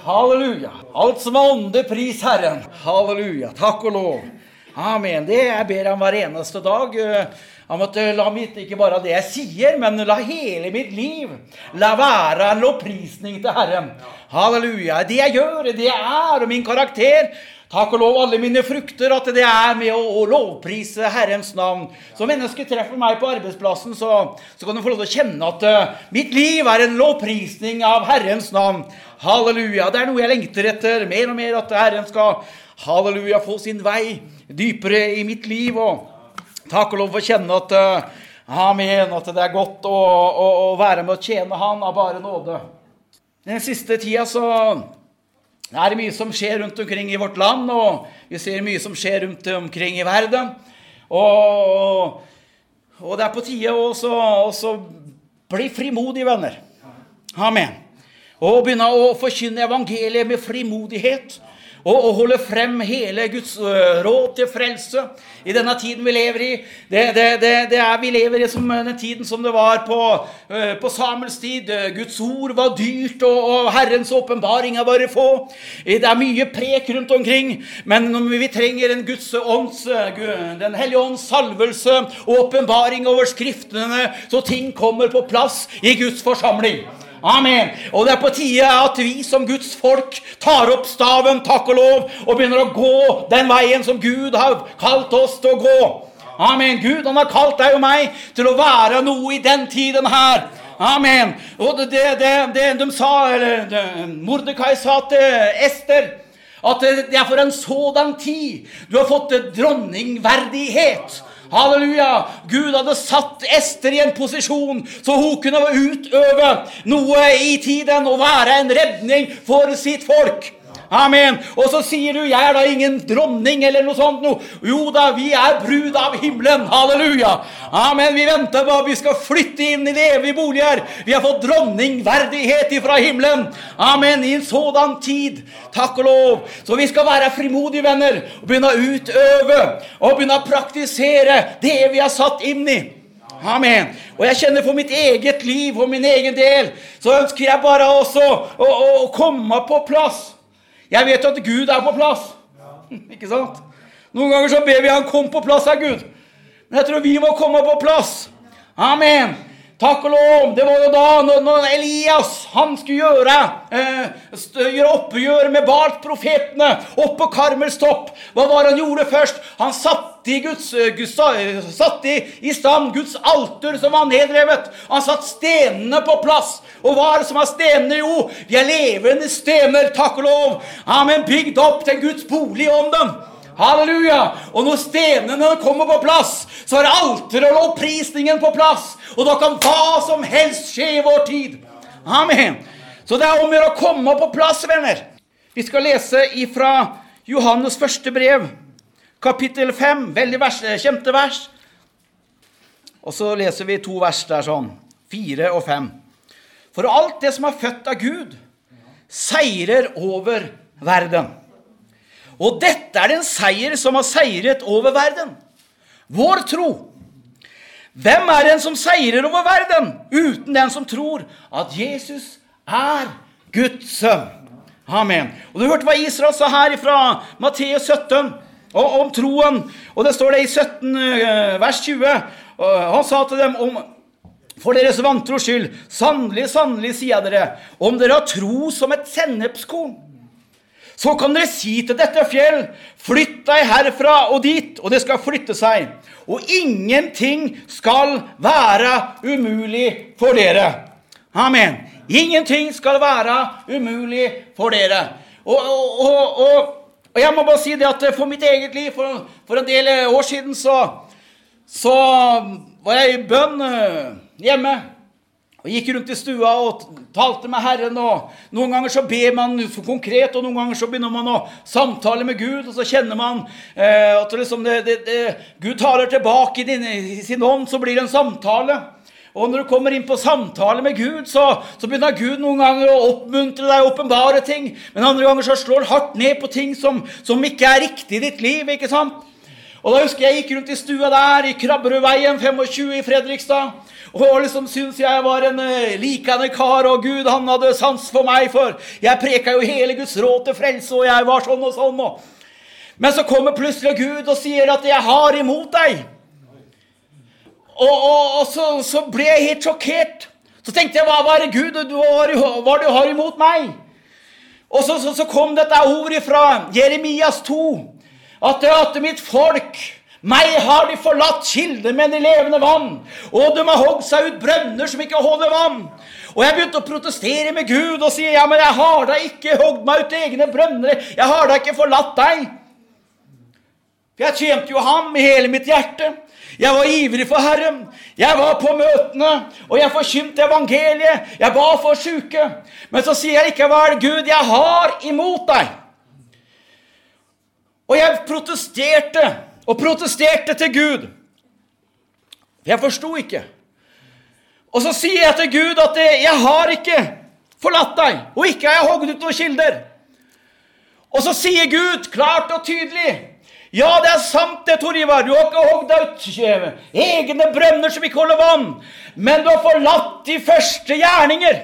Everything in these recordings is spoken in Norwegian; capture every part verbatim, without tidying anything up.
Halleluja. Alt som er ånde, pris Herren. Halleluja. Takk og lov. Amen. Det jeg ber ham hver eneste dag. Han måtte la mitt, ikke bare det jeg sier, men la hele mitt liv la være en lovprisning til Herren. Halleluja. Det jeg gjør, det jeg er, og min karakter. Takk og lov alle mine frukter, at det er med å, å lovprise Herrens navn. Så mennesker treffer meg på arbeidsplassen, så, så kan du få lov til å kjenne at uh, mitt liv er en lovprisning av Herrens navn. Halleluja. Det er noe jeg lengter etter, mer og mer at Herren skal, halleluja, få sin vei dypere i mitt liv. Og takk og lov for å kjenne at, uh, amen, at det er godt å, å, å være med å tjene Han av bare nåde. Den siste tida så... Det er mye som skjer rundt omkring i vårt land, og vi ser mye som skjer rundt omkring i verden. Og, og det er på tide også, også bli frimodige, venner. Amen. Og begynne å forkynne evangeliet med frimodighet, og, og holde frem hele Guds råd til frelse i denne tiden vi lever i. Det, det, det, det er vi lever i som den tiden som det var på, på Samuels tid. Guds ord var dyrt, og, og Herrens åpenbaringer var få. Det er mye prek rundt omkring, men vi trenger en Guds ånds, den hellige ånds salvelse og åpenbaring over skriftene, så ting kommer på plass i Guds forsamling. Amen. Og det er på tide at vi som Guds folk tar opp staven, takk og lov, og begynner å gå den veien som Gud har kalt oss til å gå. Amen. Gud, han har kalt deg og meg til å være noe i den tiden her. Amen. Og det, det, det de sa, eller Mordekai sa til Ester, at det er for en sådan tid du har fått dronningverdighet. Halleluja! Gud hadde satt Ester i en posisjon så hun kunne utøve noe i tiden og være en redning for sitt folk. Amen. Og så sier du, jeg er da ingen dronning eller noe sånt noe. Jo da, vi er brud av himmelen. Halleluja. Amen. Vi venter på at vi skal flytte inn i det evige boliger. Vi har fått dronningverdighet fra himmelen. Amen. I en sådan tid. Takk og lov. Så vi skal være frimodige venner og begynne å utøve og begynne å praktisere det vi har satt inn i. Amen. Og jeg kjenner for mitt eget liv og min egen del, så ønsker jeg bare også å, å, å komme på plass. Jeg vet at Gud er på plass. Ikke sant? Noen ganger så ber vi han komme på plass av Gud. Men jeg tror vi må komme på plass. Amen. Takk og lov. Det var jo da når, når Elias, han skulle gjøre, eh, gjøre oppgjør med Baal-profetene opp på Karmels topp. Hva var han gjorde først? Han satte i, Guds, Guds, satt i, i stand Guds alter som var nedrevet. Han satt stenene på plass. Og hva er det som er stenene? Jo, vi er levende stener, takk og lov. Amen, bygd opp til Guds bolig om dem. Halleluja! Og når stenene kommer på plass, så er alter og lovprisningen på plass. Og da kan hva som helst skje i vår tid. Amen. Så det er om å komme på plass, venner. Vi skal lese ifra Johannes første brev, kapittel fem, veldig vers, kjente vers. Og så leser vi to vers der sånn, fire og fem. For alt det som er født av Gud, seirer over verden. Og dette er den seier som har seiret over verden. Vår tro. Hvem er den som seirer over verden? Uten den som tror at Jesus er Guds sønn. Amen. Og du hørte hva Israel sa her fra Matteus sytten og om troen. Og det står det i sytten vers tjue. Og han sa til dem om... For deres vantros skyld, sannelig, sannelig, sier dere, om dere har tro som et sennepskorn, så kan dere si til dette fjell, flytt deg herfra og dit, og det skal flytte seg. Og ingenting skal være umulig for dere. Amen. Ingenting skal være umulig for dere. Og, og, og, og, og jeg må bare si det at for mitt eget liv, for, for en del år siden, så, så var jeg i bønn hjemme, og gikk rundt i stua og talte med Herren, og noen ganger så ber man konkret, og noen ganger så begynner man å samtale med Gud, og så kjenner man eh, at liksom det, det, det, Gud taler tilbake i, din, i sin ånd, så blir det en samtale. Og når du kommer inn på samtale med Gud, så, så begynner Gud noen ganger å oppmuntre deg, åpenbare ting, men andre ganger så slår han hardt ned på ting som, som ikke er riktig i ditt liv, ikke sant? Og da husker jeg gikk rundt i stua der, i Krabberudveien tjuefem i Fredrikstad, og jeg liksom syntes jeg var en uh, likende kar, og Gud han hadde sans for meg, for jeg preka jo hele Guds råd til frelse, og jeg var sånn og sånn. Og... Men så kommer plutselig Gud og sier at jeg har imot deg. Og, og, og så, så ble jeg helt sjokkert. Så tenkte jeg, hva, hva er det Gud, hva, hva du har imot meg? Og så, så, så kom dette ordet fra Jeremias to, at, at mitt folk, meg har de forlatt kilder med de levende vann, og de har hogget seg ut brønner som ikke holder vann. Og jeg begynte å protestere med Gud og si, ja, men jeg har da ikke hogget meg ut egne brønner, jeg har da ikke forlatt deg. For jeg tjente jo ham i hele mitt hjerte. Jeg var ivrig for Herren, jeg var på møtene, og jeg forkynte evangeliet, jeg ba for syke. Men så sier jeg likevel, Gud, jeg har imot deg. Og jeg protesterte, og protesterte til Gud. Jeg forstod ikke. Og så sier jeg til Gud at jeg har ikke forlatt deg, og ikke har jeg hogget ut noen kilder. Og så sier Gud klart og tydelig, ja, det er sant det, Tor Ivar. Du har ikke hogget ut egne brønner som ikke holder vann, men du har forlatt de første gjerninger.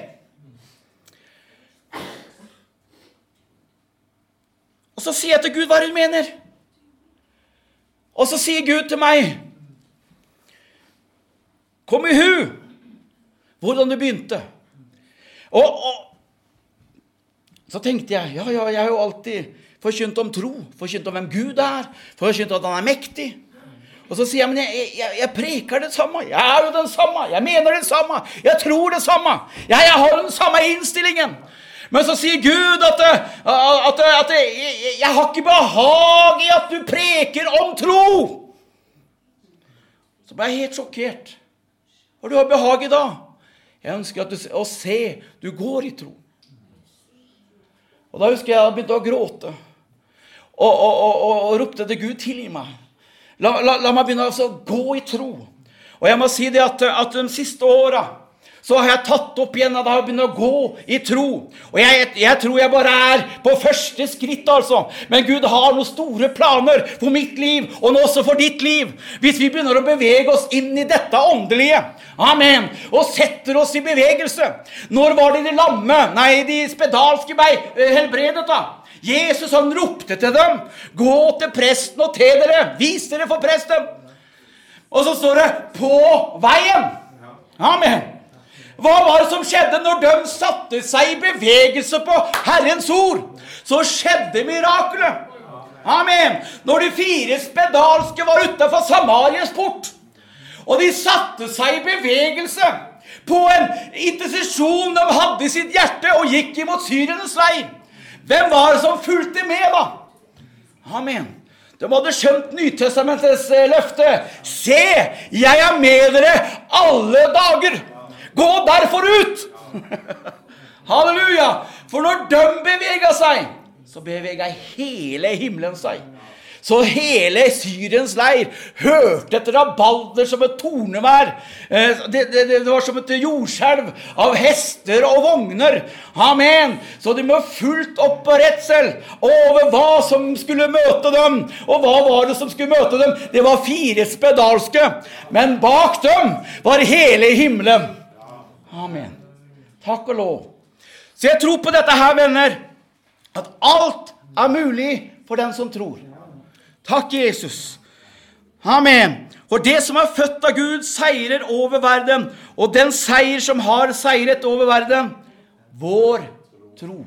Og så sier jeg til Gud hva du mener. Og så sier Gud til meg, kom i hu, hvordan du begynte. Og, og så tenkte jeg, ja, ja, jeg har jo alltid forkynt om tro, forkynt om hvem Gud er, forkynt at han er mektig. Og så sier jeg, men jeg, jeg, jeg preker det samme, jeg er jo den samme, jeg mener det samme, jeg tror det samme, jeg, jeg har den samme innstillingen. Men så sier Gud at, at, at, at jeg, jeg har ikke behag i at du preker om tro. Så ble jeg helt sjokkert. Og du har behag i dag. Jeg ønsker at du, å se, du går i tro. Og da husker jeg at jeg begynte å gråte. Og, og, og, og, og ropte til Gud, tilgi meg. La, la, la meg begynne å gå i tro. Og jeg må si det at, at de siste årene, så har jeg tatt opp igjen at jeg har begynt å gå i tro. Og jeg, jeg tror jeg bare er på første skritt, altså. Men Gud har noen store planer for mitt liv, og nå også for ditt liv. Hvis vi begynner å bevege oss inn i dette åndelige, amen, og setter oss i bevegelse. Når var det de lamme, nei, de spedalske ble helbredet da? Jesus, han ropte til dem, gå til presten og til dere, vis dere for presten. Og så står det, på veien. Amen. Hva var det som skjedde når de satte seg i bevegelse på Herrens ord? Så skjedde mirakelet. Amen. Når de fire spedalske var utenfor Samarias port, og de satte seg i bevegelse på en intercesjon de hadde i sitt hjerte, og gikk imot syrernes leir. Hvem var det som fulgte med da? Amen. De hadde skjønt Nytestamentets løfte. Se, jeg er med dere alle dager. Gå derfor ut! Halleluja! For når de beveget seg, så beveget hele himmelen seg. Så hele Syriens leir hørte et rabalder som et tornevær. Det, det, det var som et jordskjelv av hester og vogner. Amen. Så de var fullt opp på redsel over hva som skulle møte dem. Og hva var det som skulle møte dem? Det var fire spedalske. Men bak dem var hele himmelen. Amen. Takk og lov. Så jeg tror på dette her, venner, at alt er mulig for den som tror. Takk, Jesus. Amen. For det som er født av Gud seirer over verden, og den seier som har seiret over verden, vår tro.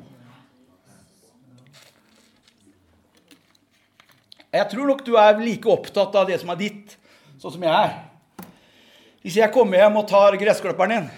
Jeg tror nok du er like opptatt av det som er ditt, sånn som jeg er. Hvis jeg kommer hjem og tar gressklipperen din,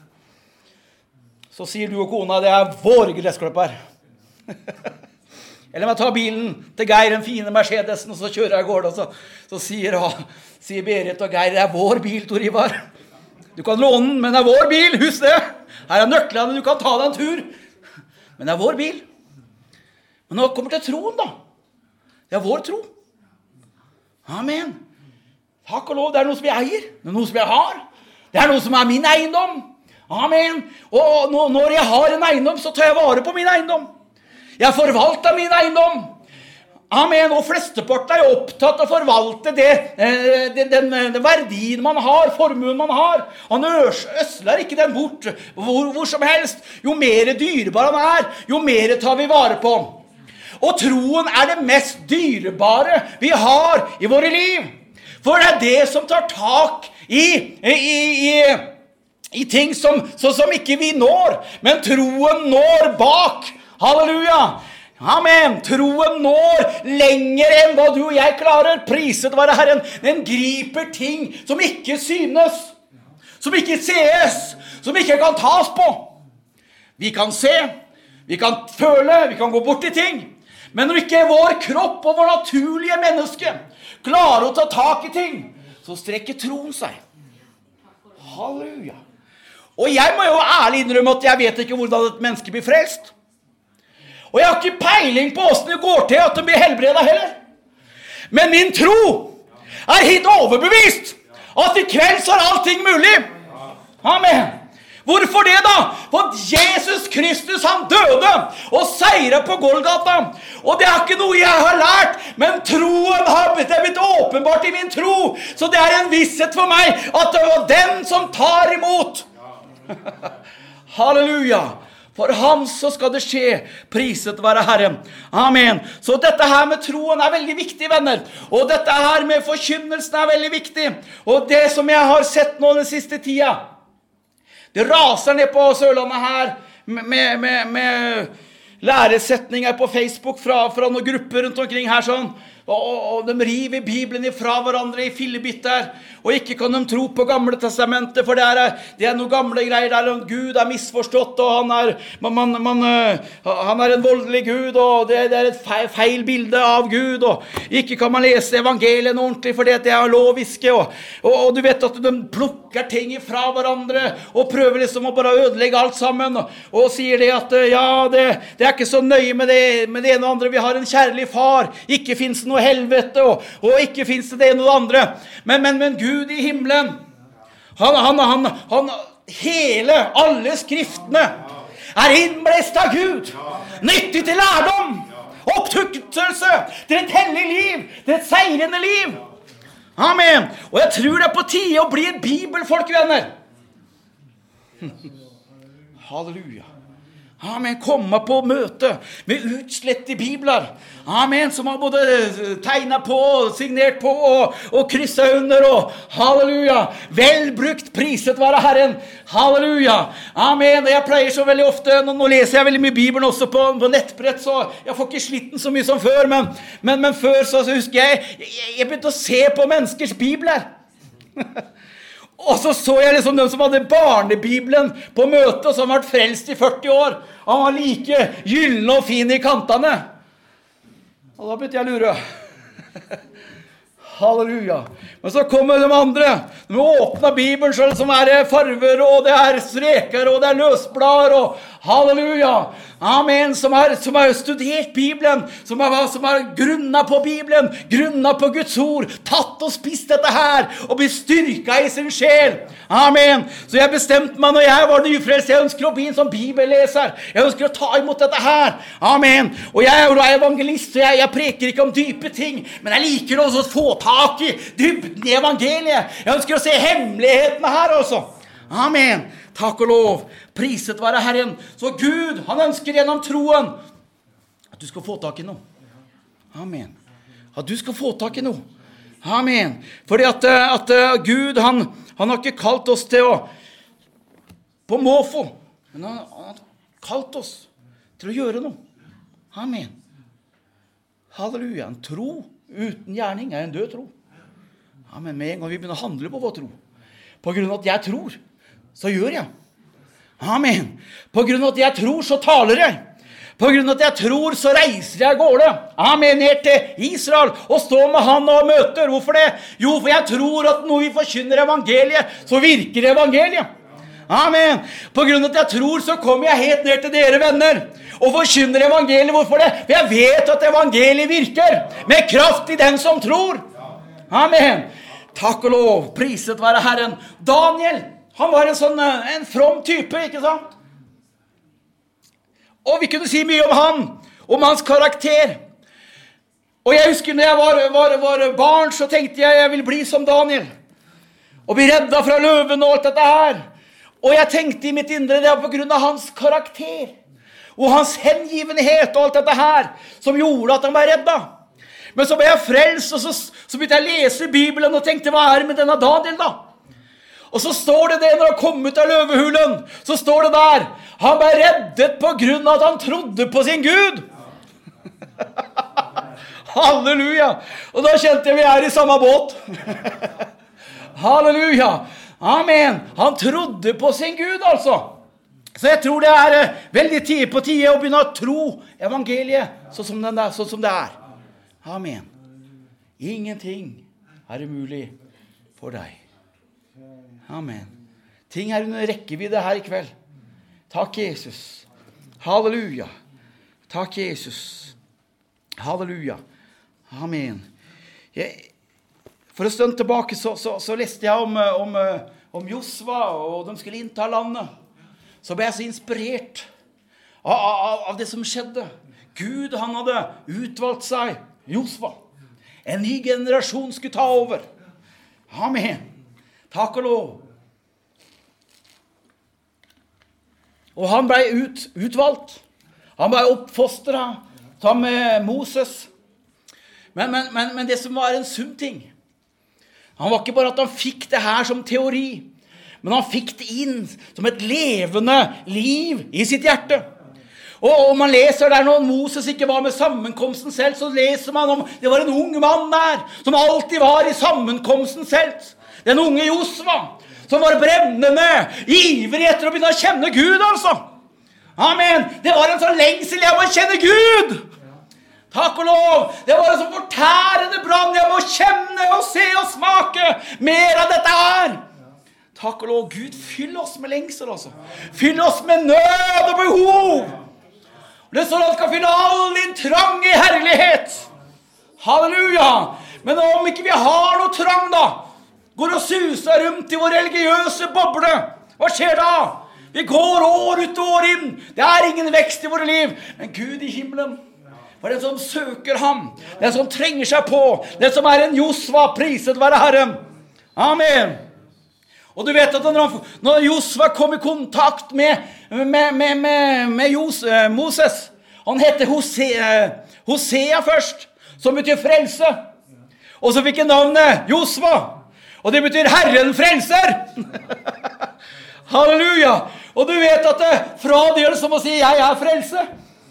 så sier du og kona, det er vår gressklipper. Eller man tar bilen til Geir, den fine Mercedesen, og så kjører jeg gård, og så, så sier, å, sier Berit og Geir, det er vår bil, Tor Ivar. Du kan låne den, men det er vår bil, husk det. Her er nøklene, du kan ta deg en tur. Men det er vår bil. Men nå kommer til troen da. Det er vår tro. Amen. Takk og lov, det er noe som jeg eier. Det er noe som jeg har. Det er noe som er min eiendom. Amen. Og når jeg har en eiendom, så tar jeg vare på min eiendom. Jeg forvalter min eiendom. Amen, og flesteparten er opptatt av å forvalte det, den, den, den verdien man har, formuen man har. Han øsler ikke den bort hvor, hvor som helst. Jo mer dyrebar han er, jo mer tar vi vare på. Og troen er det mest dyrebare vi har i våre liv. For det er det som tar tak i, i, i, i ting som, så, som ikke vi når. Men troen når bak. Halleluja! Amen. Troen når lenger enn hva du og jeg klarer. Priset være Herren. Den griper ting som ikke synes, som ikke sees, som ikke kan tas på. Vi kan se, vi kan føle, vi kan gå bort i ting. Men når ikke vår kropp og vår naturlige menneske klarer å ta tak i ting, så strekker troen seg. Halleluja. Og jeg må jo ærlig innrømme at jeg vet ikke hvordan et menneske blir frelst. Og jeg har ikke peiling på hvordan det går til at de blir helbredet heller. Men min tro er helt overbevist at i kveld så er allting mulig. Amen. Hvorfor det da? For Jesus Kristus han døde og seiret på Golgata. Og det er ikke noe jeg har lært, men troen har blitt, blitt åpenbart i min tro. Så det er en visshet for meg at det var den som tar imot. Halleluja. For ham så skal det skje, priset være Herren. Amen. Så dette her med troen er veldig viktig, venner. Og dette her med forkynnelsen er veldig viktig. Og det som jeg har sett nå den siste tida, det raser ned på Sørlandet her med, med, med læresetninger på Facebook fra, fra noen grupper rundt omkring her sånn. Og, og, og de river Bibelen ifra hverandre i fillebitter, og ikke kan de tro på Gamle Testamentet, for det er, det er noen gamle greier der, og Gud er misforstått, og han er, man, man, man, han er en voldelig Gud, og det, det er et feil, feil bilde av Gud, og ikke kan man lese evangelien ordentlig, for det er loviske, og, og, og du vet at de plukker ting ifra hverandre, og prøver liksom å bare ødelegge alt sammen, og, og sier det at, ja, det, det er ikke så nøye med det, med det ene og andre, vi har en kjærlig far, ikke finnes noe helvete, og, og ikke finnes det det ene og det andre, men, men, men Gud i himmelen, han, han, han, han, hele, alle skriftene er innblest av Gud, nyttig til lærdom, opptuktelse, til et hellig liv, til et seirende liv. Amen. Og jeg tror det er på tide å bli et bibelfolk, venner. Halleluja. Amen, komme på møte med utslett i bibler. Amen, som har både tegnet på, signert på og, og krysset under. Og halleluja, velbrukt, priset være Herren. Halleluja, amen. Og jeg pleier så veldig ofte, nå, nå leser jeg veldig mye Bibelen også på, på nettbrett, så jeg får ikke slitten så mye som før. Men, men, men før så, så husker jeg, jeg, jeg begynte å se på menneskers bibler. Og så så jeg liksom den som hadde barnebibelen på møte, og som har vært frelst i førti år. Han var like gyllene og fin i kantene. Og da begynte jeg å lure. Halleluja. Men så kommer de andre. De åpner Bibelen, så det er farver, og det er streker, og det er løsblader, og halleluja. Amen, som har, som har studert Bibelen, som har, som har grunnet på Bibelen, grunnet på Guds ord, tatt og spist dette her, og blitt styrket i sin sjel. Amen. Så jeg bestemte meg når jeg var nyfrelst, jeg ønsker å bli en som bibelleser. Jeg ønsker å ta imot dette her. Amen. Og jeg er evangelist, så jeg, jeg preker ikke om dype ting, men jeg liker også å få tak i dybden i evangeliet. Jeg ønsker å se hemmelighetene her også. Amen. Takk og lov. Priset være Herren. Så Gud, han ønsker gjennom troen at du skal få tak i noe. Amen. At du skal få tak i noe. Amen. Fordi at, at Gud, han, han har ikke kalt oss til å på måfå, men han, han har kalt oss til å gjøre noe. Amen. Halleluja. En tro uten gjerning er en død tro. Amen. Med en gang vi begynner å handle på vår tro, på grunn av at jeg tror, så gjør jeg. Amen. På grunn av at jeg tror, så taler jeg. På grunn av at jeg tror, så reiser jeg gårde. Amen. Ned til Israel og står med han og møter. Hvorfor det? Jo, for jeg tror at når vi forkynner evangeliet, så virker evangeliet. Amen. På grunn av at jeg tror, så kommer jeg helt ned til dere venner og forkynner evangeliet. Hvorfor det? For jeg vet at evangeliet virker med kraft i den som tror. Amen. Takk og lov. Priset være Herren. Daniel, han var en sånn, en from type, ikke sant? Og vi kunne si mye om han, om hans karakter. Og jeg husker når jeg var, var, var barn, så tenkte jeg jeg ville bli som Daniel. Og bli reddet fra løven og alt dette her. Og jeg tenkte i mitt indre, det var på grunn av hans karakter. Og hans hengivenhet og alt dette her, som gjorde at han ble reddet. Men så ble jeg frelst, og så, så begynte jeg å lese Bibelen og tenkte, hva er det med denne Daniel da? Og så står det det når han kom ut av løvehulen, så står det der, han ble reddet på grunn av at han trodde på sin Gud. Halleluja! Og da kjente jeg vi er i samme båt. Halleluja! Amen! Han trodde på sin Gud altså. Så jeg tror det er uh, veldig tid på tide å begynne å tro evangeliet sånn som, den er, sånn som det er. Amen. Ingenting er umulig for deg. Amen. Ting er under rekkevidde her i kveld. Takk Jesus. Halleluja. Takk Jesus. Halleluja. Amen. Jeg, for en stund tilbake så, så, så leste jeg om, om, om Josva, og de skulle innta landet. Så ble jeg så inspirert av, av, av det som skjedde. Gud, han hadde utvalgt seg Josva. En ny generasjon skulle ta over. Amen. Takk og lov. Og han ble ut, utvalgt. Han ble oppfostret sammen med Moses. Men, men, men, men det som var en sunn ting, han var ikke bare at han fikk det her som teori, men han fikk det inn som et levende liv i sitt hjerte. Og om man leser der når Moses ikke var med sammenkomsten selv, så leser man om det var en ung mann der, som alltid var i sammenkomsten selv. Den unge Josva, som var brennende, ivrig etter å begynne å kjenne Gud, altså. Amen. Det var en sånn lengsel, jeg må kjenne Gud. Takk og lov. Det var en sånn fortærende brann, jeg må kjenne og se og smake mer av dette her. Takk og lov. Gud, fyll oss med lengsel, altså. Fyll oss med nød og behov. Det står at han skal fylle all din trang i herlighet. Halleluja. Men om ikke vi har noe trang da, går og suser rundt i vår religiøse boble, hva skjer da? Vi går år ut og år inn. Det er ingen vekst i våre liv. Men Gud i himmelen, for den som søker ham, den som trenger seg på, den som er en Josva, priset være Herren. Amen. Og du vet at når, når Josva kom i kontakt med, med, med, med, med Jos, eh, Moses, han heter Hosea, Hosea først, som betyr frelse. Og så fikk han navnet Josva, og det betyr Herren frelser. Halleluja. Og du vet at det, fra det gjør det som å si, jeg er frelse.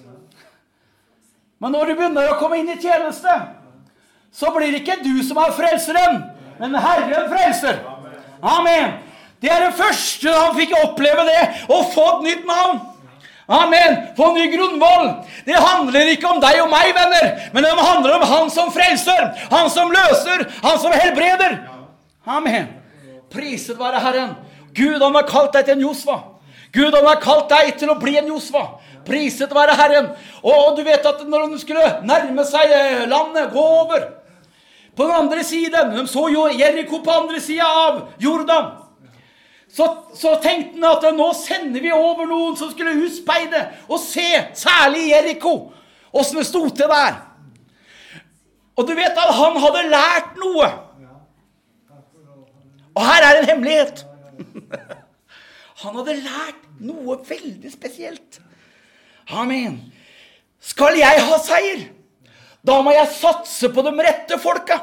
Men når du begynner å komme inn i tjeneste, så blir det ikke du som er frelseren, men Herren frelser. Amen. Det er det første han fikk oppleve det, å få et nytt navn. Amen. Få en ny grunnvoll. Det handler ikke om deg og meg, venner, men det handler om han som frelser, han som løser, han som helbreder. Amen. Priset være Herren. Gud, han har kalt deg til en Josva. Gud, han har kalt deg til å bli en Josva. Priset være Herren. Og du vet at når de skulle nærme seg landet, gå over, på den andre siden, de så jo Jericho på andre siden av Jordan, så, så tenkte han at nå sender vi over noen som skulle utspeide og se, særlig Jericho, hvordan det stod til der. Og du vet at han hadde lært noe. Og her er en hemmelighet. Han hadde lært noe veldig spesielt. Amen. Skal jeg ha seier, da må jeg satse på de rette folka.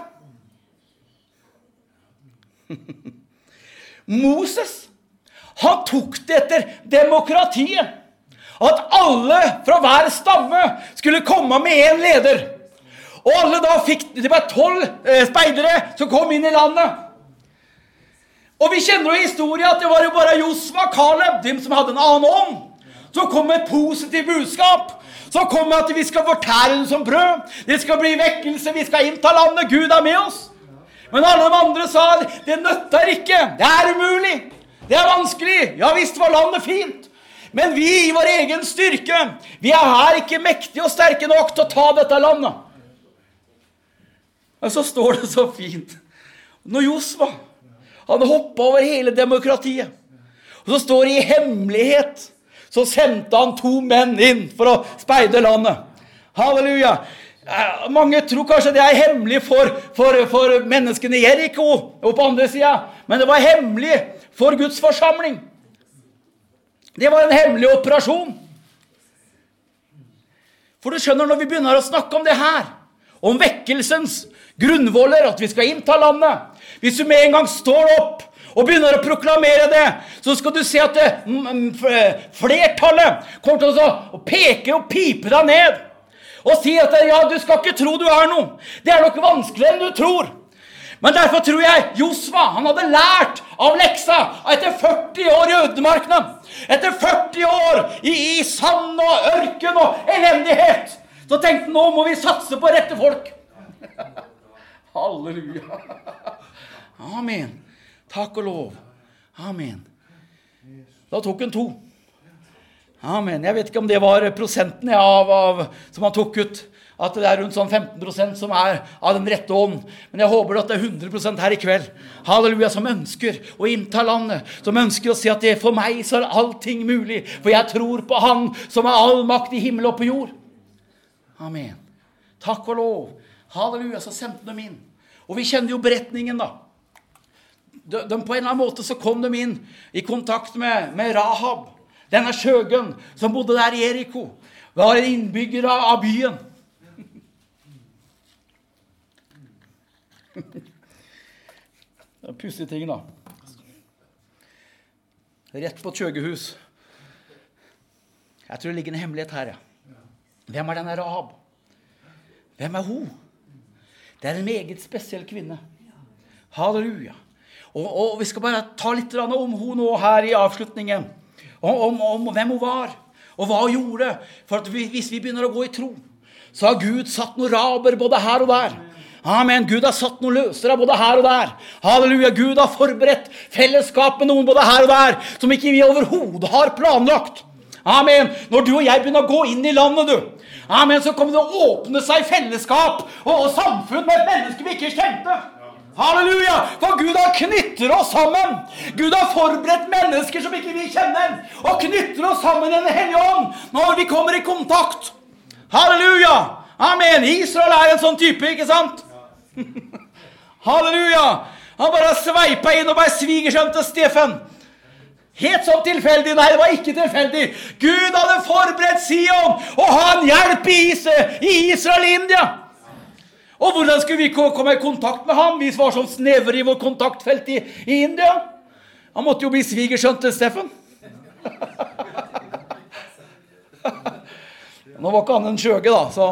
Moses, han tok det etter demokratiet. At alle fra hver stamme skulle komme med en leder. Og alle da fikk, det var tolv eh, speidere som kom inn i landet. Og vi kjenner jo historien at det var jo bare Josva, Kaleb, de som hadde en annen ånd. Så kom et positivt budskap. Så kom at vi skal fortære det som brød. Det skal bli vekkelse, vi skal innta landet, Gud er med oss. Men alle de andre sa, det nøtter ikke, det er umulig, det er vanskelig. Ja visst var landet fint, men vi i vår egen styrke, vi er her ikke mektige og sterke nok til å ta dette landet. Og så står det så fint, når Josva, han hoppet over hele demokratiet, og så står det i hemmelighet, så sendte han to menn inn for å speide landet. Halleluja. Mange tror kanskje det er hemmelig for, for, for menneskene i Jericho og på andre siden, men det var hemmelig for Guds forsamling. Det var en hemmelig operasjon. For du skjønner, når vi begynner å snakke om det her, om vekkelsens grunnvoller, at vi skal innta landet, hvis du med en gang står opp og begynner å proklamere det, så skal du se at det, flertallet kommer til å peke og pipe deg ned, og si at ja, du skal ikke tro du er noe. Det er nok vanskeligere enn du tror. Men derfor tror jeg Josva, han hadde lært av leksa etter førti år i ødemarkene, etter førti år i, i sand og ørken og elendighet. Så tenkte han, nå må vi satse på rette folk. Halleluja. Amen. Takk og lov. Amen. Da tok han to. Amen. Jeg vet ikke om det var prosenten av, av, som han tok ut, at det er rundt sånn femten prosent som er av den rette ånd. Men jeg håper at det er hundre prosent her i kveld. Halleluja, som ønsker å innta landet, som ønsker å si at det for meg så er allting mulig, for jeg tror på han som har all makt i himmel og på jord. Amen. Takk og lov. Halleluja, så sendte de inn. Og vi kjenner jo beretningen da. De, de, på en eller annen måte så kom de inn i kontakt med, med Rahab. Denne sjøgen som bodde der i Jericho, var en innbygger av byen. Det er pussige ting da. Rett på et sjøgehus. Jeg tror det ligger en hemmelighet her. Ja. Hvem er denne Rahab? Hvem er hun? Det er en meget spesiell kvinne. Halleluja. Og, og vi skal bare ta litt om hun nå her i avslutningen. Om, om, om hvem hun var, og hva hun gjorde. For at vi, hvis vi begynner å gå i tro, så har Gud satt noen raber både her og der. Amen. Gud har satt noen løsere både her og der. Halleluja. Gud har forberedt fellesskap med noen både her og der, som ikke vi overhodet har planlagt. Amen. Når du og jeg begynner å gå inn i landet, du. Amen. Så kommer det å åpne seg fellesskap og, og samfunn med mennesker vi ikke kjente. Halleluja, for Gud har knytter oss sammen. Gud har forberedt mennesker som ikke vi kjenner, og knytter oss sammen i Den hellige ånd når vi kommer i kontakt. Halleluja, amen. Israel er en sånn type, ikke sant? Halleluja, han bare sveipet inn og bare svigersønn til Stefan. Helt sånn tilfeldig, nei, det var ikke tilfeldig. Gud hadde forberedt Sion, og han hjelp i Israel i India. Og hvordan skulle vi komme i kontakt med ham? Vi var sånn snever i vår kontaktfelt i, i India. Han måtte jo bli svigersønn til Stefan. Nå var ikke han en skjøge da, så...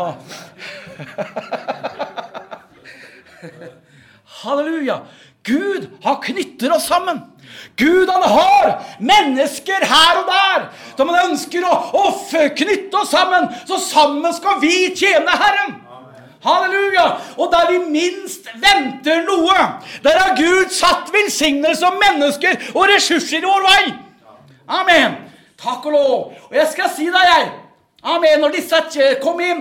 Halleluja! Gud har knytter oss sammen. Gud han har mennesker her og der, som han ønsker å, å knytte oss sammen, så sammen skal vi tjene Herren. Halleluja! Og der vi minst venter noe, der har Gud satt velsignelse om mennesker og ressurser i vår vei. Amen. Takk og lov. Og jeg skal si deg her, amen, når disse kom inn,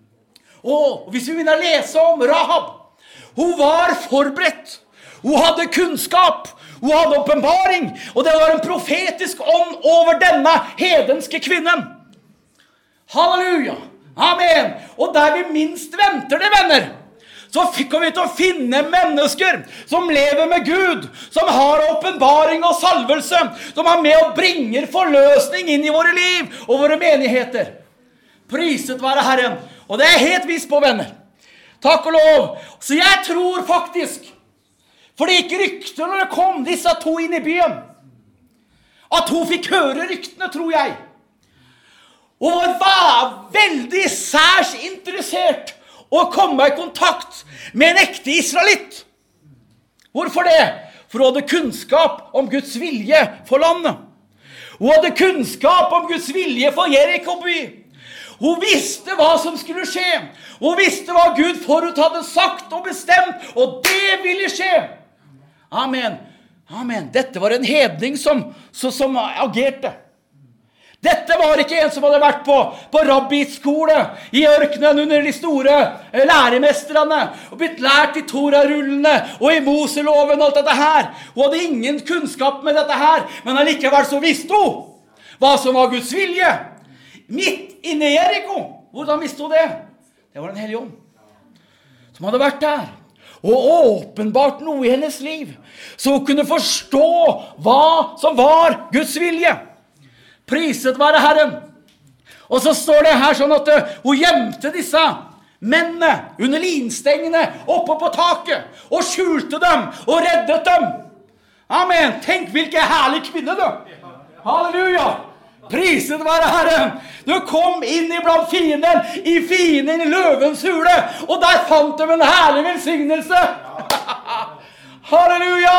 og hvis vi begynner å lese om Rahab, hun var forberedt, hun hadde kunnskap, hun hadde åpenbaring, og det var en profetisk ånd over denne hedenske kvinnen. Halleluja! Amen. Og der vi minst venter det, venner, så kommer vi til å finne mennesker som lever med Gud, som har åpenbaring og salvelse, som er med og bringer forløsning inn i våre liv og våre menigheter. Priset være Herren. Og det er helt visst på, venner. Takk og lov. Så jeg tror faktisk, for det gikk rykter når det kom disse to inn i byen, at hun fikk høre ryktene, tror jeg. Og var veldig særs interessert å komme i kontakt med en ekte israelitt. Hvorfor det? For hun hadde kunnskap om Guds vilje for landet. Hun hadde kunnskap om Guds vilje for Jericho by. Hun visste hva som skulle skje. Hun visste hva Gud forut hadde sagt og bestemt, og det ville skje. Amen. Amen. Dette var en hedning som, som, som agerte. Dette var ikke en som hadde vært på, på rabbiskole i ørkenen under de store læremestrene og blitt lært i Torah-rullene og i Moseloven og alt dette her. Hun hadde ingen kunnskap med dette her, men allikevel så visste hun hva som var Guds vilje. Midt inne i Jericho. Hvordan visste hun det? Det var den hellige ånd som hadde vært der og åpenbart noe i hennes liv, så hun kunne forstå hva som var Guds vilje. Priset være Herren. Og så står det her sånn at hun gjemte disse mennene under linstengene oppe på taket og skjulte dem og reddet dem. Amen. Tenk hvilken herlig kvinne du. Halleluja. Priset være Herren. Du kom inn iblant fienden, i fienden i løvens hule, og der fant de en herlig velsignelse. Halleluja.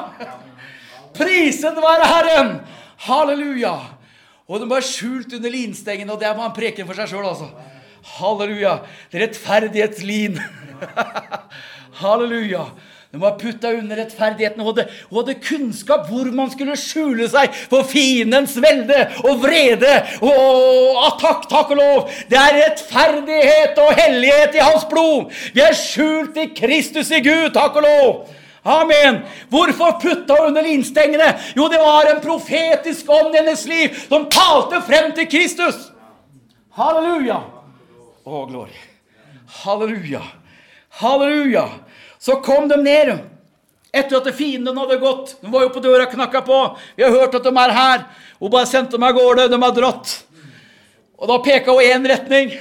Priset være Herren. Halleluja. Og de var skjult under linstengen, og det var en preken for seg selv altså. Halleluja. Det er rettferdighetslin. Halleluja. De var puttet under rettferdigheten, og hadde, og hadde kunnskap hvor man skulle skjule seg for fiendens velde og vrede og attakk, takk og lov. Det er rettferdighet og hellighet i hans blod. Vi er skjult i Kristus i Gud, takk og lov. Amen. Hvorfor puttet hun under linstengene? Jo, det var en profetisk ånd i hennes liv som talte frem til Kristus. Halleluja. Å, glory. Halleluja. Halleluja. Så kom de ned, etter at fienden hadde gått. De var jo på døra og knakket på. Vi har hørt at de er her. Hun bare sendte dem av gårde, de har dratt. Og da pekte hun i en retning.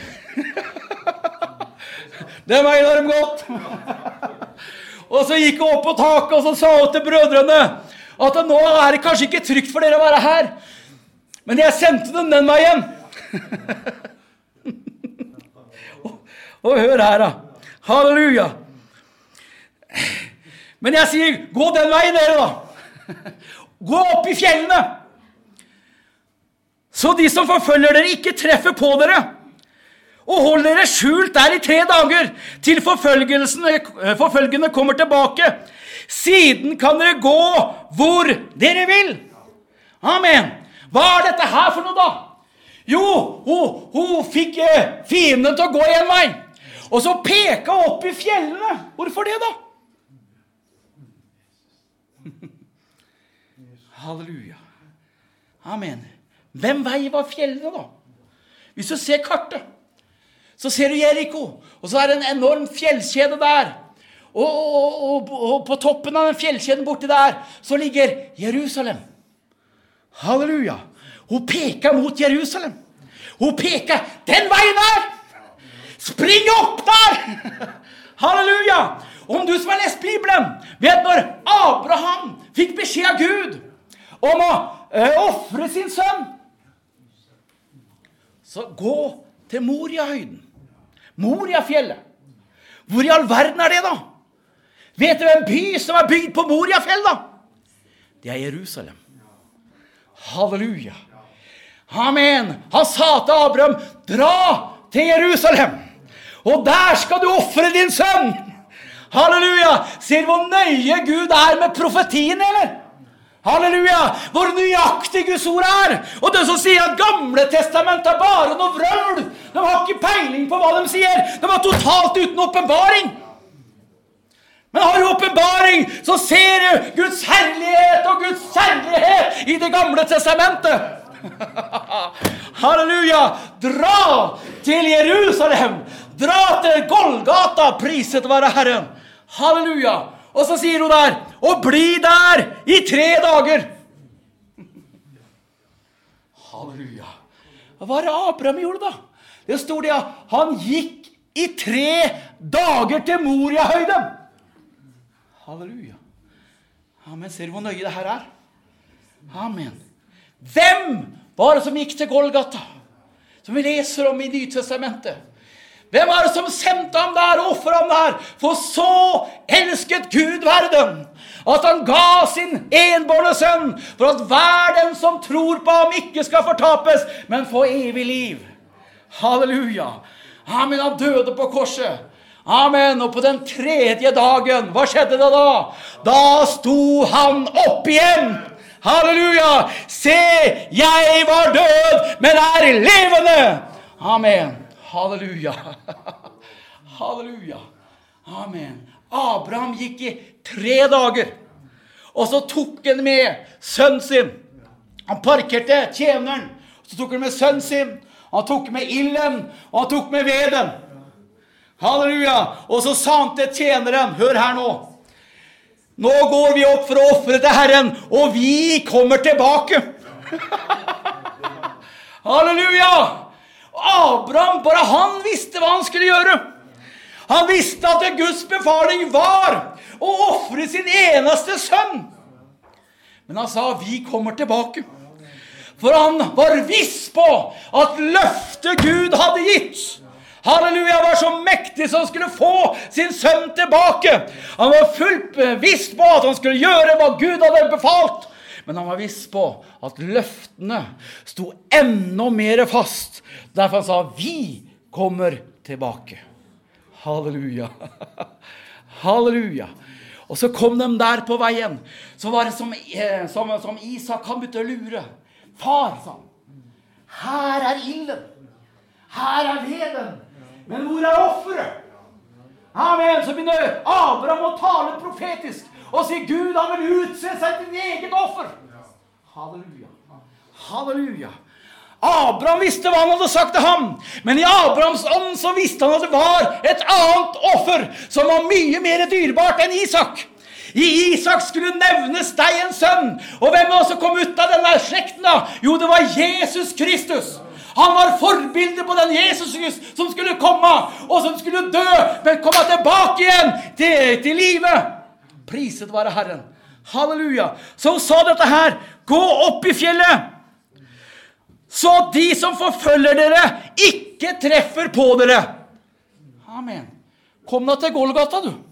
Den veien har de gått. Og så gikk hun opp på taket, og så sa hun til brødrene, at nå er det kanskje ikke trygt for dere å være her. Men jeg sendte dem den veien. og, og hør her da. Halleluja. Men jeg sier, gå den veien dere da. Gå opp i fjellene. Så de som forfølger dere ikke treffer på dere. Og hold dere skjult der i tre dager, til forfølgende kommer tilbake. Siden kan dere gå hvor dere vil. Amen. Hva er dette her for noe da? Jo, hun, hun fikk fienden til å gå en vei. Og så peka hun opp i fjellene. Hvorfor det da? Halleluja. Amen. Hvem vei var fjellene da? Hvis du ser kartet, så ser du Jericho, og så er det en enorm fjellkjede der. Og, og, og, og på toppen av den fjellkjeden borte der, så ligger Jerusalem. Halleluja. Hun peker mot Jerusalem. Hun peker den veien der. Spring opp der. Halleluja. Om du som har lest Bibelen, vet når Abraham fikk beskjed av Gud om å eh, offre sin sønn, så gå til Moria-høyden. Moria-fjellet. Hvor i all verden er det da? Vet du en by som er bygd på Moria-fjell da? Det er Jerusalem. Halleluja. Amen. Han sa til Abraham, dra til Jerusalem, og der skal du offre din sønn. Halleluja. Ser du hvor nøye Gud er med profetien, eller? Halleluja. Hvor nøyaktig Guds ord er. Og det som sier at gamle testamentet er bare noe vrøvl. De har ikke peiling på hva de sier. De var totalt uten åpenbaring. Men har du åpenbaring, så ser du Guds herlighet og Guds kjærlighet i det gamle testamentet. Halleluja. Dra til Jerusalem. Dra til Golgata, priset være Herren. Halleluja. Og så sier hun der, og bli der i tre dager. Halleluja. Hva var det Abraham gjorde da? Det stod det, han gikk i tre dager til Moria-høyden. Halleluja. Amen, ser du hvor nøye det her er? Amen. Hvem var det som gikk til Golgata? Som vi leser om i Nytestamentet. Hvem var det som sendte ham der og offret ham der? For så elsket Gud verden, at han ga sin enbårne sønn, for at hver den som tror på ham ikke skal fortapes, men få evig liv. Halleluja. Amen, han døde på korset. Amen, og på den tredje dagen, hva skjedde det da? Da sto han opp igjen. Halleluja. Se, jeg var død, men er levende. Amen. Halleluja. Halleluja. Amen. Abraham gikk i tre dager, og så tok han med sønnen sin. Han parkerte tjeneren, så tok han med sønnen sin, han tok med ilden, og han tok med veden. Halleluja. Og så sa han til tjeneren, hør her nå. Nå går vi opp for å offre til Herren, og vi kommer tilbake. Halleluja. Abraham, bare han visste hva han skulle gjøre. Han visste at Guds befaling var å offre sin eneste sønn. Men han sa, vi kommer tilbake. For han var viss på at løftet Gud hadde gitt, halleluja, var så mektig som han skulle få sin sønn tilbake. Han var fullt viss på at han skulle gjøre hva Gud hadde befalt. Men han var viss på at løftene stod enda mer fast. Derfor han sa, vi kommer tilbake. Halleluja. Halleluja. Og så kom de der på veien. Så var det som, eh, som, som Isak, han begynte å lure. Far, sa han, her er ilden. Her er veden. Men hvor er offeret? Amen. Så begynner Abraham å tale profetisk. Og sier, Gud, han vil utse seg til eget offer. Halleluja. Halleluja. Abraham visste hva han hadde sagt til ham. Men i Abrahams ånd så visste han at det var et annet offer som var mye mer dyrebart enn Isak. I Isak skulle nevnes deg en sønn. Og hvem også kom ut av denne slekten da? Jo, det var Jesus Kristus. Han var forbildet på den Jesus som skulle komme, og som skulle dø, men komme tilbake igjen til, til livet. Priset være Herren. Halleluja. Så hun sa dette her, gå opp i fjellet, så de som forfølger dere ikke treffer på dere. Amen. Kom da til Golgata, du.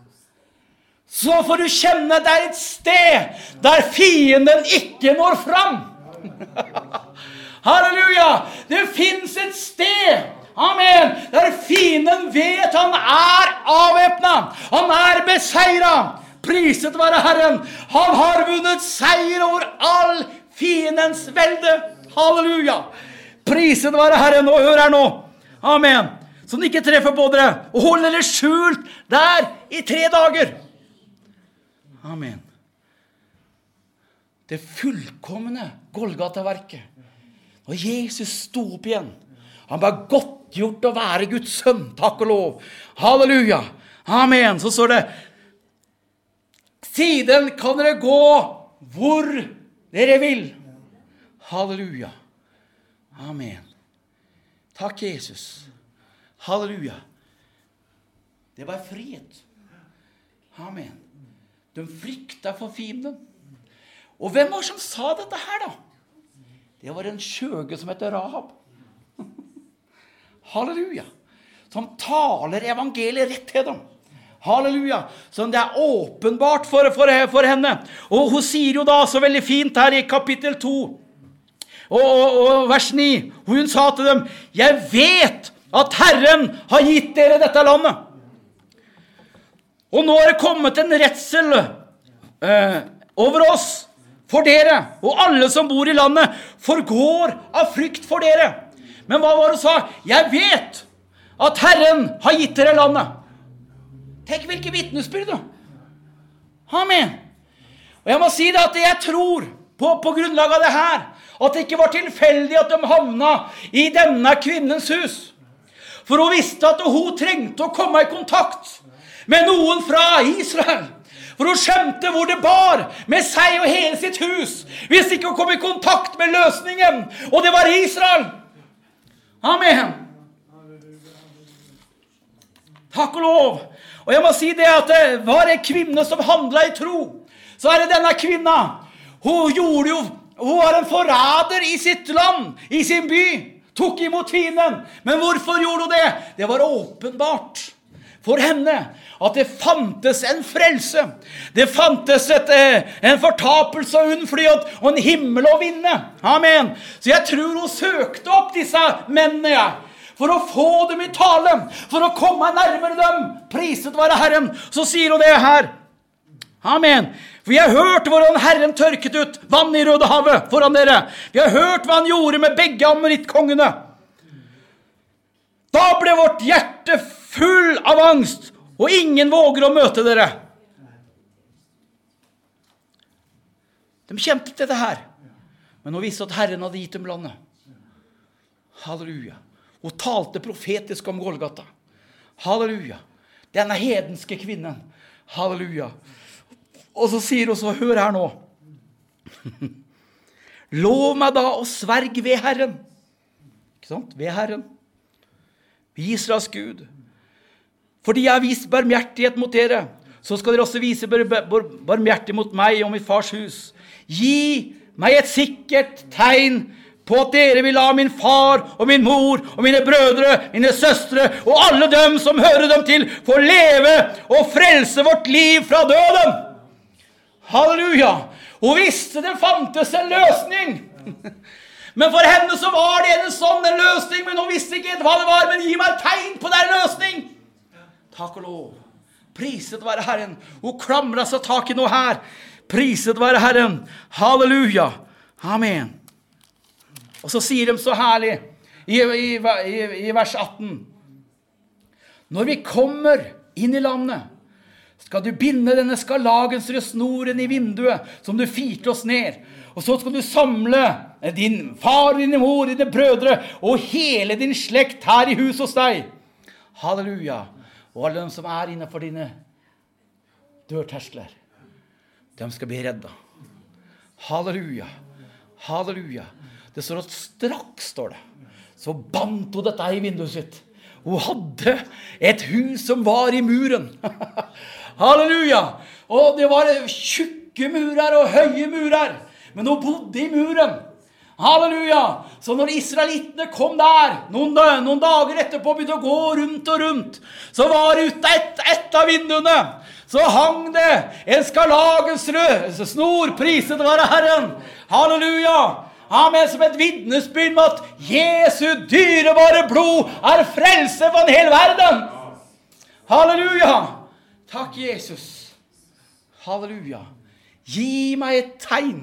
Så får du kjenne deg et sted der fienden ikke når fram. Halleluja. Det finnes et sted, amen, der fienden vet han er avvæpnet. Han er beseiret. Priset være Herren. Han har vunnet seier over all fiendens velde. Halleluja. Priset være Herren. Og hør her nå. Amen. Så den ikke treffer på dere. Og holder dere skjult der i tre dager. Amen. Det fullkomne Golgata-verket. Og Jesus sto opp igjen. Han var godt gjort å være Guds sønn. Takk og lov. Halleluja. Amen. Så står det, siden kan dere gå hvor dere vil. Halleluja. Amen. Takk, Jesus. Halleluja. Det var frihet. Amen. De frykta for fienden. Og hvem var som sa dette her da? Det var en skjøge som heter Rahab. Halleluja. Som taler evangeliet rett til dem. Halleluja. Så det er åpenbart for, for, for henne. Og hun sier jo da så veldig fint her i kapittel to. Og, og, og vers ni. Hun sa til dem, jeg vet at Herren har gitt dere dette landet. Og nå er det kommet en redsel eh, over oss, for dere, og alle som bor i landet, forgår av frykt for dere. Men hva var det hun sa? Jeg vet at Herren har gitt dere landet. Tenk hvilke vittnesbyrd. Amen. Og jeg må si det at jeg tror på, på grunnlag av det her, at det ikke var tilfeldig at de havna i denne kvinnens hus. For hun visste at hun trengte å komme i kontakt med noen fra Israel. For hun skjønte hvor det bar med seg og hele sitt hus, hvis ikke hun kom i kontakt med løsningen, og det var Israel. Amen. Takk og lov. Og jeg må si det at det var en kvinne som handlet i tro. Så er det denne kvinna. Hun gjorde jo, hun var en forræder i sitt land, i sin by. Tok imot fienden. Men hvorfor gjorde hun det? Det var åpenbart for henne at det fantes en frelse. Det fantes et, en fortapelse og unnflyhet og en himmel å vinne. Amen. Så jeg tror hun søkte opp disse mennene, ja, for å få dem i tale, for å komme nærmere dem. Priset være Herren. Så sier hun det her. Amen. For vi har hørt hvordan Herren tørket ut vann i Rødehavet foran dere. Vi har hørt hva han gjorde med begge amorittkongene. Da ble vårt hjerte full av angst, og ingen våger å møte dere. De kjente til det her, men hun visste at Herren hadde gitt dem landet. Halleluja. Hun talte profetisk om Golgata. Halleluja. Denne hedenske kvinnen. Halleluja. Og så sier hun så, hør her nå. Lov meg da å sverge ved Herren. Ikke sant? Ved Herren. Ved Israels Gud. Fordi jeg har vist barmhjertighet mot dere, så skal dere også vise bar bar barmhjertighet mot meg og mitt fars hus. Gi meg et sikkert tegn på at dere vil la min far og min mor og mine brødre, mine søstre og alle dem som hører dem til få leve og frelse vårt liv fra døden. Halleluja! Hun visste det fantes en løsning. Men for henne så var det en sånn en løsning, men hun visste ikke hva det var, men gi meg et tegn på den løsning. Takk og lov. Priset være Herren. Hun klamrer seg tak i noe her. Priset være Herren. Halleluja. Amen. Og så sier de så herlig i, i, i, i vers atten. Når vi kommer inn i landet, skal du binde denne skarlagensrøde snoren i vinduet som du firte oss ned. Og så skal du samle din far, din mor, dine brødre og hele din slekt her i hus hos deg. Halleluja. Og alle de som er innenfor dine dørterskler, de skal bli redda. Halleluja. Halleluja. Det står at straks, står det, så bandt hun dette i vinduet sitt. Hun hadde et hus som var i muren. Halleluja. Og det var tjukke murer og høye murer. Men hun bodde i muren. Halleluja. Så når israelittene kom der, noen, noen dager etterpå begynte å gå rundt og rundt, så var ute et, et av vinduene, så hang det en skarlagensrød snor, priset være Herren. Halleluja. Amen, som et vittnesbyrd med at Jesu dyrebare blod er frelse for en hel verden. Halleluja. Takk, Jesus. Halleluja. Gi meg et tegn.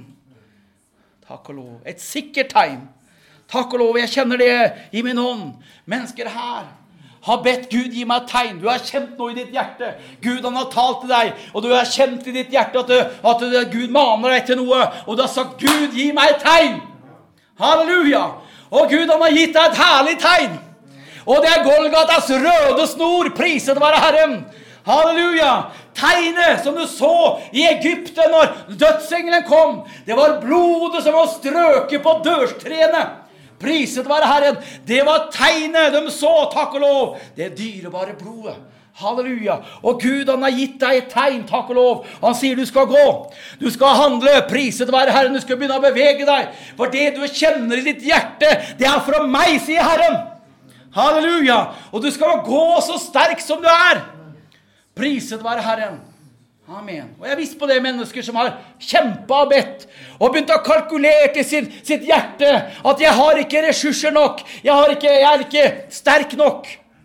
Takk og lov. Et sikkert tegn. Takk og lov. Jeg kjenner det i min ånd. Mennesker her har bedt Gud gi meg et tegn. Du har kjent noe i ditt hjerte. Gud han har talt til deg. Og du har kjent i ditt hjerte at, du, at du, Gud maner deg til noe. Og du har sagt, Gud gi meg et tegn. Halleluja. Og Gud han har gitt deg et herlig tegn. Og det er Golgatas røde snor. Priset være Herren. Halleluja. Tegnet som du så i Egypten når dødsengelen kom, det var blodet som var strøket på dørstrene. Priset være Herren. Det var tegnet de så, takk og lov. Det dyrebare blodet. Halleluja. Og Gud han har gitt deg et tegn, takk og lov. Han sier du skal gå. Du skal handle. Priset være Herren. Du skal begynne å bevege deg. For det du kjenner i ditt hjerte, det er fra meg, sier Herren. Halleluja. Og du skal gå så sterk som du er. Priset være Herren. Amen. Og jeg visste på det mennesker som har kjempet og bedt, og begynt å kalkulere til sitt, sitt hjerte, at jeg har ikke ressurser nok, jeg, har ikke, jeg er ikke sterk nok.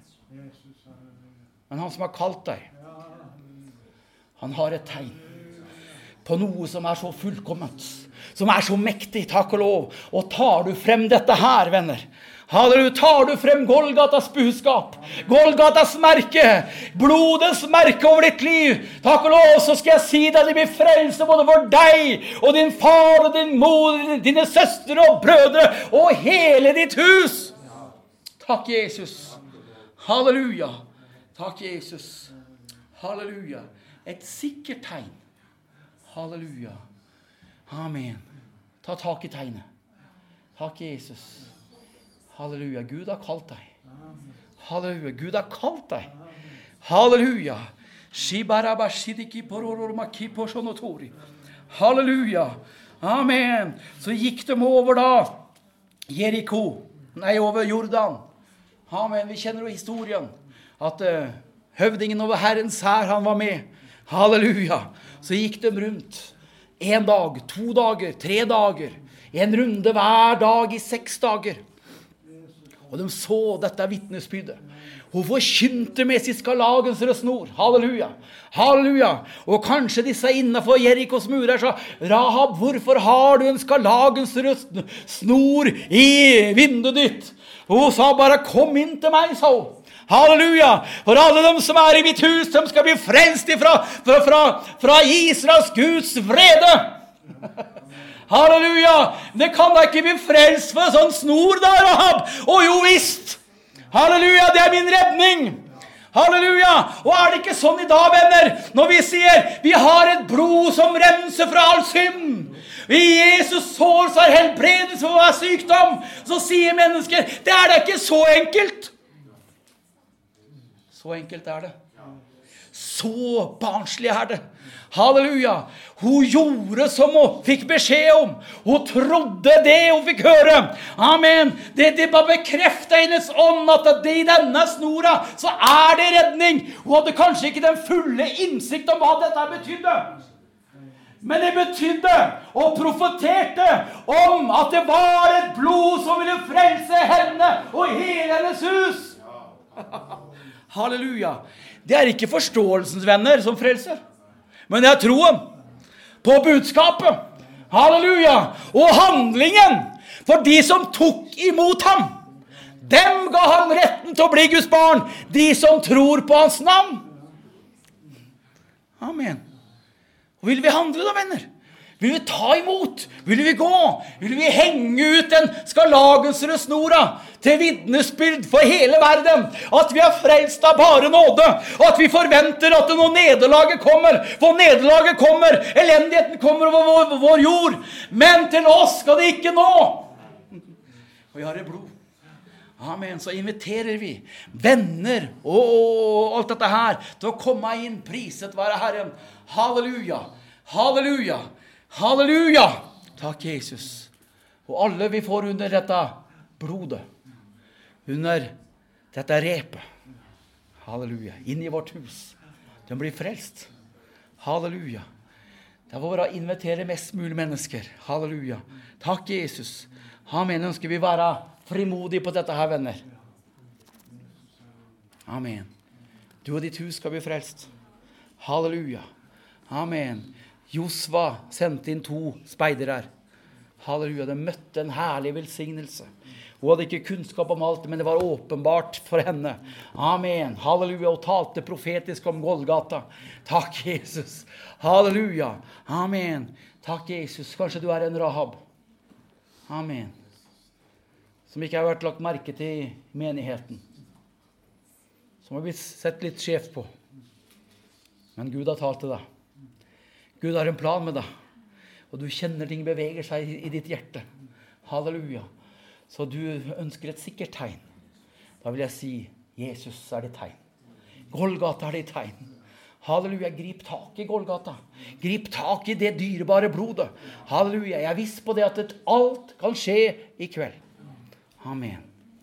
Men han som har kalt deg, han har et tegn på noe som er så fullkomment, som er så mektig, takk og lov. Og tar du frem dette her, venner, Halleluja, tar du frem Golgatas budskap, Golgatas merke, blodets merke over ditt liv. Takk og lov, så skal jeg si deg, det blir frelse både for deg, og din far, og din mor, dine søstre og brødre, og hele ditt hus. Takk, Jesus. Halleluja. Takk, Jesus. Halleluja. Et sikkert tegn. Halleluja. Amen. Ta tak i tegnet. Takk, Jesus. Halleluja, Gud har kalt deg. Halleluja, Gud har kalt deg. Halleluja. Halleluja. Amen. Så gikk de over da Jericho, nei, over Jordan. Amen, vi kjenner jo historien. At uh, høvdingen over Herrens hær, han var med. Halleluja. Så gikk de rundt. En dag, to dager, tre dager. En runde hver dag i seks dager. Og de så dette vittnesbyrdet. Hun forkynte med sitt skarlagensrøde snor. Halleluja. Halleluja. Og kanskje disse innenfor Jerikos murer sa, Rahab, hvorfor har du en skarlagensrøde snor i vinduet ditt? Og hun sa bare, kom inn til meg, sa hun. Halleluja. For alle de som er i mitt hus, de skal bli frelst ifra, fra, fra, fra Israels Guds vrede. Halleluja. Det kan da ikke bli frelst for en sånn snor da, Rahab. Og jo visst. Halleluja, det er min redning. Halleluja! Og er det ikke sånn i dag, venner, når vi sier, vi har et blod som renser fra all synd. I Jesus sår så er helbredelse for hver sykdom. Så sier mennesker, det er da ikke så enkelt. Så enkelt er det. Så barnslig er det. Halleluja. Hun gjorde som hun fikk beskjed om. Hun trodde det hun fikk høre. Amen. Det, det bare bekreftet hennes ånd at det i denne snora så er det redning. Hun hadde kanskje ikke den fulle innsikt om hva dette betydde. Men det betydde og profeterte om at det var et blod som ville frelse henne og hele hennes hus. Halleluja. Det er ikke forståelsens venner som frelser, men det er troen på budskapet. Halleluja. Og handlingen for de som tok imot ham. Dem ga han retten til å bli Guds barn, de som tror på hans navn. Amen. Og vil vi handle da, venner? Vil vi ta imot? Vil vi gå? Vil vi henge ut den skarlagensrøde snora til vittnesbyrd for hele verden? At vi har frelst av bare nåde. Og at vi forventer at når nederlaget kommer, for nederlaget kommer, elendigheten kommer over vår, vår jord. Men til oss skal det ikke nå. Og vi har et blod. Amen, så inviterer vi venner og, og alt dette her til å komme inn, priset være Herren. Halleluja, halleluja, halleluja. Takk Jesus. Og alle vi får under dette blodet, under dette repet. Halleluja, inn i vårt hus. De blir frelst. Halleluja. Det var å invitere mest mulig mennesker. Halleluja. Takk Jesus. Amen, ønsker vi være frimodig på dette her, venner. Amen. Du og ditt hus skal bli frelst. Halleluja. Amen. Josva sendte inn to speidere. Halleluja. De møtte en herlig velsignelse. Hun hadde ikke kunnskap om alt, men det var åpenbart for henne. Amen. Halleluja. Og talte profetisk om Golgata. Takk, Jesus. Halleluja. Amen. Takk, Jesus. Kanskje du er en Rahab. Amen. Som ikke har vært lagt merke til i menigheten. Som har blitt sett litt skjevt på. Men Gud har talt til deg. Gud har en plan med deg. Og du kjenner ting beveger seg i, i ditt hjerte. Halleluja. Så du ønsker et sikkert tegn. Da vil jeg si, Jesus er ditt tegn. Golgata er ditt tegn. Halleluja, grip tak i Golgata. Grip tak i det dyrebare blodet. Halleluja, jeg er viss på det at alt kan skje i kveld. Amen.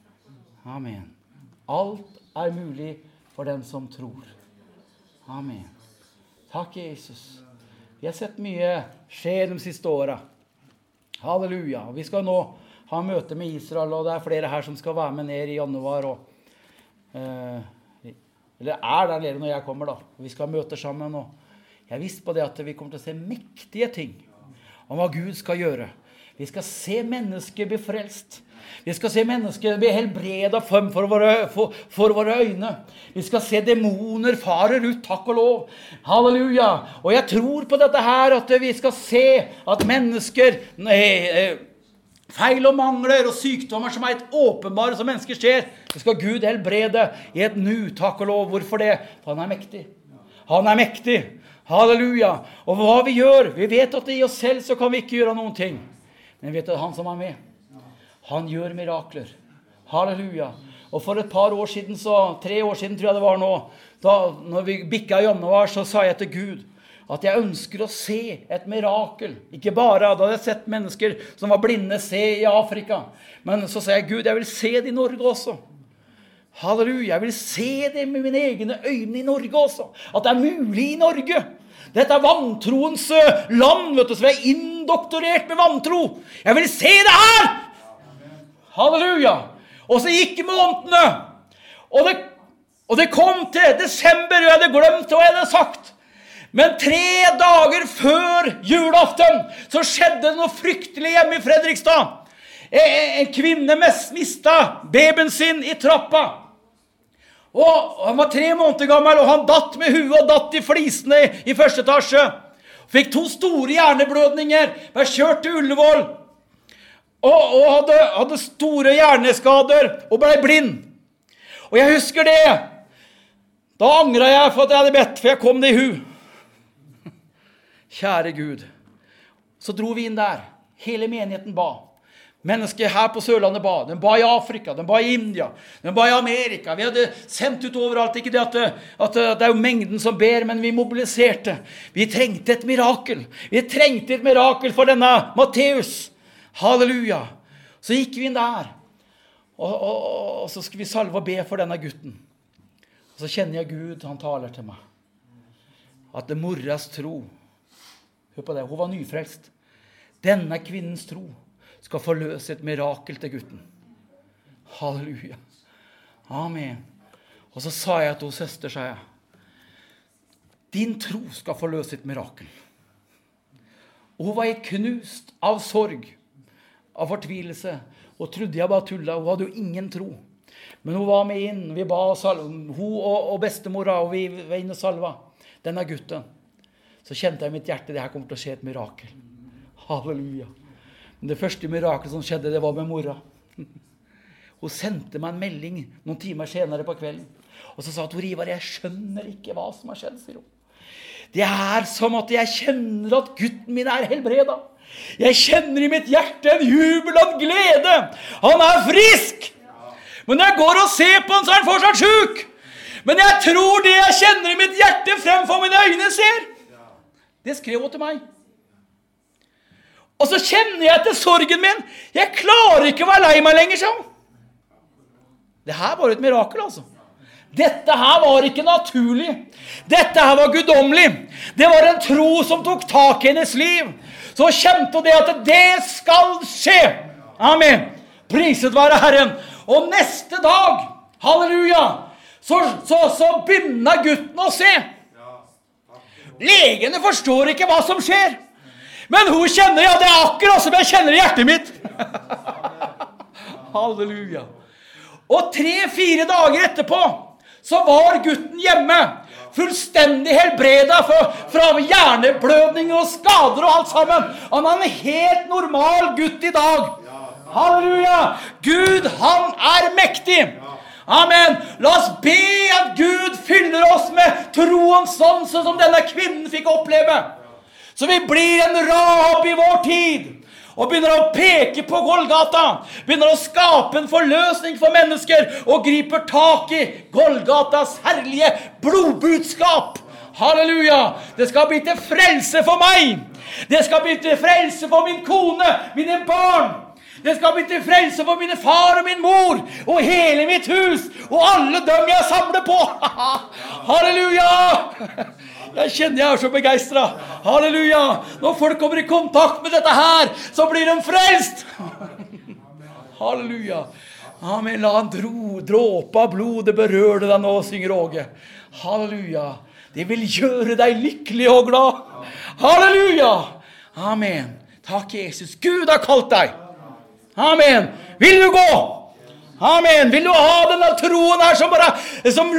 Amen. Alt er mulig for den som tror. Amen. Takk, Jesus. Vi har sett mye skje de siste årene. Halleluja. Vi skal nå ha møte med Israel, og det er flere her som skal være med ned i januar. Og, eh, eller er der nede når jeg kommer da. Vi skal møte sammen, og jeg visste på det at vi kommer til å se mektige ting om hva Gud skal gjøre. Vi skal se mennesker bli frelst. Vi skal se mennesker bli helbredet for, for, våre, for, for våre øyne. Vi skal se demoner farer ut, takk og lov. Halleluja. Og jeg tror på dette her, at vi skal se at mennesker, nei, feil og mangler og sykdommer som er et åpenbare som mennesker ser, det skal Gud helbrede i et nu, takk og lov. Hvorfor det? For han er mektig. Han er mektig. Halleluja. Og hva vi gjør, vi vet at i oss selv så kan vi ikke gjøre noen ting. Men vet du, han som er med, han gjør mirakler. Halleluja. Og for et par år siden, så, tre år siden tror jeg det var nå, da når vi bikket i januar, så sa jeg til Gud at jeg ønsker å se et mirakel. Ikke bare, da hadde jeg sett mennesker som var blinde se i Afrika. Men så sa jeg, Gud, jeg vil se det i Norge også. Halleluja, jeg vil se det med mine egne øyne i Norge også. At det er mulig i Norge. Dette er vantroens land, vet du, så vi er indoktorert med vantro. Jeg vil se det her! Halleluja! Og så gikk månedene, og det, og det kom til desember, og jeg hadde glemt hva jeg hadde sagt. Men tre dager før julaften, så skjedde det noe fryktelig hjemme i Fredrikstad. En, en kvinne mistet babyen sin i trappa. Og han var tre måneder gammel, og han datt med huet og datt i flisene i første etasje. Fikk to store hjerneblødninger, ble kjørt til Ullevål, og, og hadde, hadde store hjerneskader, og ble blind. Og jeg husker det, Da angret jeg for at jeg hadde bedt, for jeg kom det i hu. Kjære Gud. Så dro vi inn der. Hele menigheten ba. Mennesker her på Sørlandet ba. De ba i Afrika, de ba i India, de ba i Amerika. Vi hadde sendt ut overalt. Ikke det at, at det er jo mengden som ber, men vi mobiliserte. Vi trengte et mirakel. Vi trengte et mirakel for denne Matteus. Halleluja. Så gikk vi inn der. Og, og, og så skulle vi salve og be for denne gutten. Og så kjenner jeg Gud, han taler til meg. At det moras tro. Hør på det, hun var nyfrelst. Denne kvinnens tro skal forløse et mirakel til gutten. Halleluja. Amen. Og så sa jeg til søster, sa jeg, din tro skal forløse et mirakel. Og hun var knust av sorg, av fortvilelse, og trodde jeg bare tullet. Hun hadde jo ingen tro. Men hun var med inn, vi ba salva, hun og, og bestemora, og vi var inne og salva denne gutten. Så kjente jeg i mitt hjerte, det her kommer til å skje et mirakel. Halleluja. Men det første mirakelet som skjedde, det var med mora. Hun sendte meg en melding noen timer senere på kvelden. Og så sa Tor Ivar, jeg skjønner ikke hva som har skjedd, sier hun. Det er som at jeg kjenner at gutten min er helbredet. Jeg kjenner i mitt hjerte en jubel og glede. Han er frisk. Men når jeg går og ser på han, så er han fortsatt syk. Men jeg tror det jeg kjenner i mitt hjerte fremfor mine øyne ser. Det skrev hun til meg. Og så kjenner jeg til sorgen min. Jeg klarer ikke å være lei meg lenger, sånn. Det her var et mirakel, altså. Dette her var ikke naturlig. Dette her var guddommelig. Det var en tro som tok tak i hennes liv. Så kjente hun det at det skal skje. Amen. Priset være Herren. Og neste dag, halleluja, så, så, så begynner gutten å se. Legene forstår ikke hva som skjer. Men hun kjenner, ja, det er akkurat som jeg kjenner i hjertet mitt. Halleluja. Og tre-fire dager etterpå, så var gutten hjemme, fullstendig helbredet for, fra hjerneblødning og skader og alt sammen. Han er en helt normal gutt i dag. Halleluja. Gud, han er mektig. Amen. La oss be at Gud fyller oss med troens sånn som denne kvinnen fikk oppleve. Så vi blir en Rahab i vår tid, og begynner å peke på Golgata, begynner å skape en forløsning for mennesker, og griper tak i Golgatas herlige blodbudskap. Halleluja! Det skal bli til frelse for meg. Det skal bli til frelse for min kone, mine barn. Det skal bli til frelse for mine far og min mor, og hele mitt hus, og alle dem jeg samler på. Halleluja! Jeg kjenner jeg er så begeistret. Halleluja! Når folk kommer i kontakt med dette her, så blir de frelst. Halleluja! Amen, la han dro, dråpe av blodet berøre deg nå, synger Åge. Halleluja! Det vil gjøre deg lykkelig og glad. Halleluja! Amen. Takk, Jesus. Gud har kalt deg. Amen. Vil du gå? Amen. Vil du ha denne troen her som bare som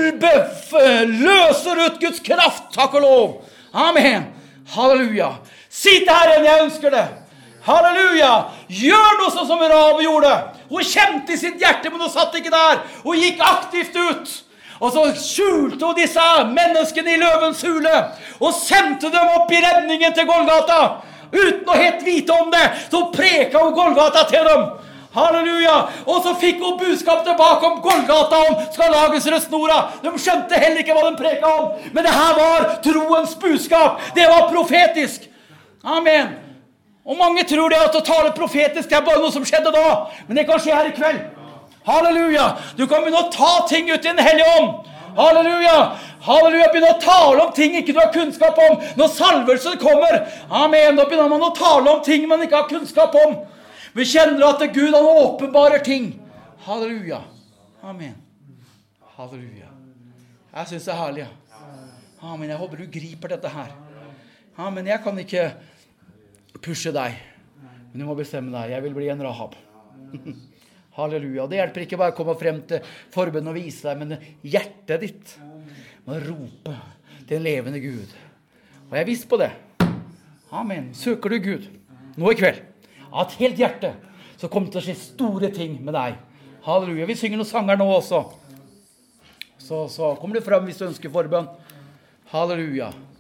løser ut Guds kraft? Takk og lov. Amen. Halleluja. Si til Herren, jeg ønsker det. Halleluja. Gjør noe sånn som Rahab gjorde. Hun kjente i sitt hjerte, men hun satt ikke der. Hun gikk aktivt ut. Og så skjulte hun disse menneskene i løvens hule og sendte dem opp i redningen til Golgata. Uten å helt vite om det, så preket hun Golgata til dem. Halleluja. Og så fikk hun budskap tilbake om Golgata, om skal lages røstnora. De skjønte heller ikke hva de preket om. Men det her var troens budskap. Det var profetisk. Amen. Og mange tror det at å tale profetisk, det er bare noe som skjedde da. Men det kan skje her i kveld. Halleluja. Du kan begynne å ta ting ut i den hellige ånd. Halleluja. Halleluja. Begynne å tale om ting ikke du har kunnskap om. Når salvelsen kommer. Amen. Da begynner man å tale om ting man ikke har kunnskap om. Vi kjenner at Gud han åpenbarer ting. Halleluja. Amen. Halleluja. Jeg synes det er herlig. Amen. Jeg håper du griper dette her. Amen. Jeg kan ikke pushe deg. Men du må bestemme deg. Jeg vil bli en Rahab. Halleluja. Det hjelper ikke bare å komme frem til forbønn og vise deg, men hjertet ditt må rope til en levende Gud. Og jeg er viss på det. Amen. Søker du Gud nå i kveld, av et helt hjerte, så kommer det til å skje store ting med deg. Halleluja. Vi synger noen sanger nå også. Så, så kommer du frem hvis du ønsker forbønn. Halleluja.